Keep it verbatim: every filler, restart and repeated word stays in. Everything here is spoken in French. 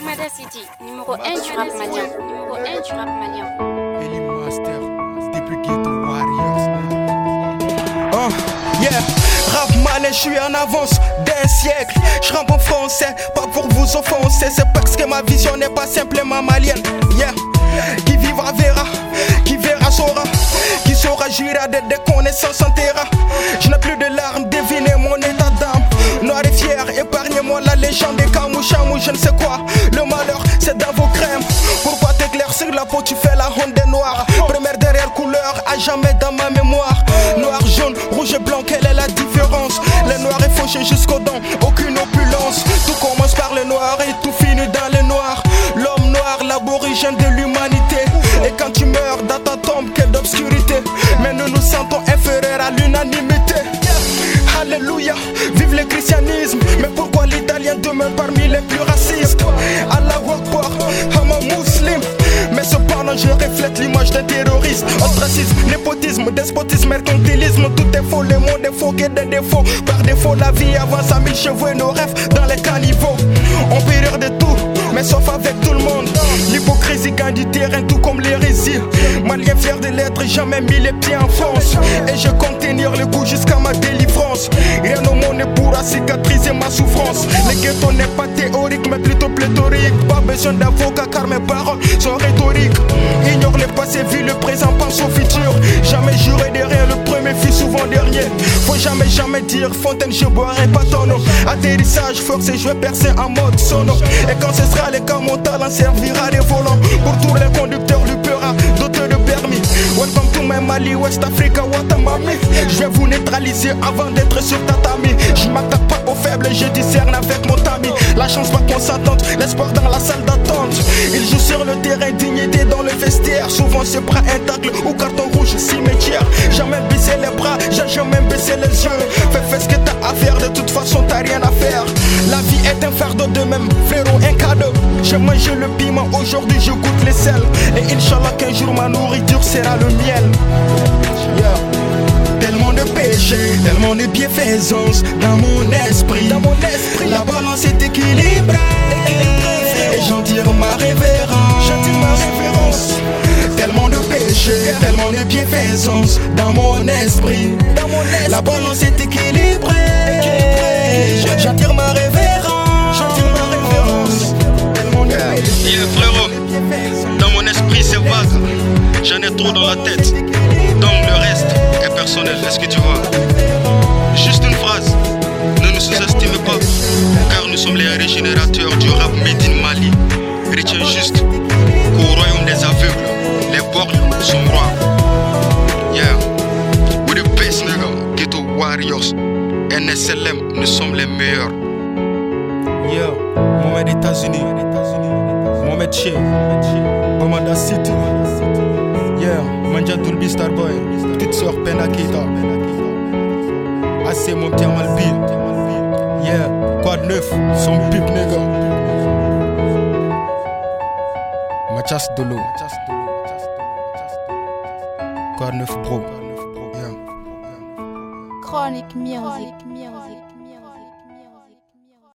Bomada City, numéro un du rap malien. Numéro un du rap malien. Ellie Master, depuis Ghetto Warriors. Oh, yeah. Rap malais, je suis en avance d'un siècle. Je rappe en français, pas pour vous offenser. C'est parce que ma vision n'est pas simplement malienne. Yeah. Qui vivra verra, qui verra saura, qui saura jura de des connaissances en terra. Je n'ai plus de larmes, devinez mon état d'âme. Noir et fier, épargnez-moi la légende des Kamouchamou, je ne sais quoi. Le malheur, c'est dans vos crèmes. Pourquoi t'éclaircir la peau, tu fais la honte des noirs. Première derrière couleur, à jamais dans ma mémoire. Noir, jaune, rouge et blanc, quelle est la différence? Les noirs est fauché jusqu'aux dents, aucune opulence. Tout commence par le noir et tout finit dans le noir. L'homme noir, l'aborigène de l'humanité. Et quand tu meurs dans ta tombe, quelle d'obscurité. Mais nous nous sentons inférieurs à l'unanimité. Alléluia, vive le christianisme. Mais pourquoi l'italien demeure parmi les plus racistes? Allahu Akbar, I'm a musulman. Mais cependant je reflète l'image d'un terroriste. Ostracisme, népotisme, despotisme, mercantilisme. Tout est faux, le monde est faux, que des défauts. Par défaut la vie avance à mille chevaux et nos rêves dans les caniveaux. On peut rire de tout, mais sauf avec tout le monde. L'hypocrisie gagne du terrain tout comme l'hérésie. Malien fier de l'être, jamais mis les pieds en France. Et je compte tenir le coup jusqu'à ma délivrance. Rien au monde ne pourra cicatriser ma souffrance. Le ghetto n'est pas théorique mais plutôt pléthorique. Pas besoin d'avocat car mes paroles sont rhétoriques. Ignore le passé, vis le présent, pense au futur. Jamais jurer derrière le premier fut souvent dernier. Faut jamais jamais dire Fontaine je boirai pas ton eau. Atterrissage forcé, je vais percer en mode sono. Et quand ce sera le cas, mon talent servira de volant. Pour tous les conducteurs du peur dotés de permis. Welcome to my Mali, West Africa, Watamami. Je vais vous neutraliser avant d'être sur tatami. Je m'attaque pas aux faibles, je discerne avec mon tamis. La chance va qu'on s'attente, l'espoir dans la salle d'attente. Il joue sur le terrain, dignité dans le vestiaire. Souvent c'est bras intact ou carton rouge, cimetière. Jamais baisser les bras, j'ai jamais baissé les yeux. Fais, fais ce que t'as à faire, de toute façon t'as rien à faire. La vie est un fardeau de même, frérot, un cadeau. J'ai mangé le piment, aujourd'hui je goûte les sels. Et Inch'Allah qu'un jour ma nourriture sera le miel. Yeah. Tellement de péché, tellement de bienfaisance dans mon esprit. Dans mon esprit, la balance est équilibrée. Et j'en tire ma révérence. J'en tire ma révérence. Tellement de péché, tellement de bienfaisance dans mon esprit. Dans mon esprit, la balance est équilibrée. J'en tire ma révérence. J'en tire ma révérence. Tellement de péché. Yeah, frérot, dans mon esprit c'est vague. J'en ai trop dans la tête. Donc le reste est personnel, est-ce que tu vois? Juste une phrase, ne nous sous-estimez pas, car nous sommes les régénérateurs du rap made in Mali. Retiens juste qu'au royaume des aveugles, les borgnes sont rois. Yeah, we the best nigga, Ghetto Warriors, N S L M, nous sommes les meilleurs. Yeah, Mohamed États-Unis, Mohamed Che, Bomada City. Yeah, Manja Dulbi Starboy, petite sœur Penakita. Assez mon petit Malpi. Yeah, Quad neuf, son pipe nigga. Machas Dolo. Quad neuf bro. Yeah. Chronic music.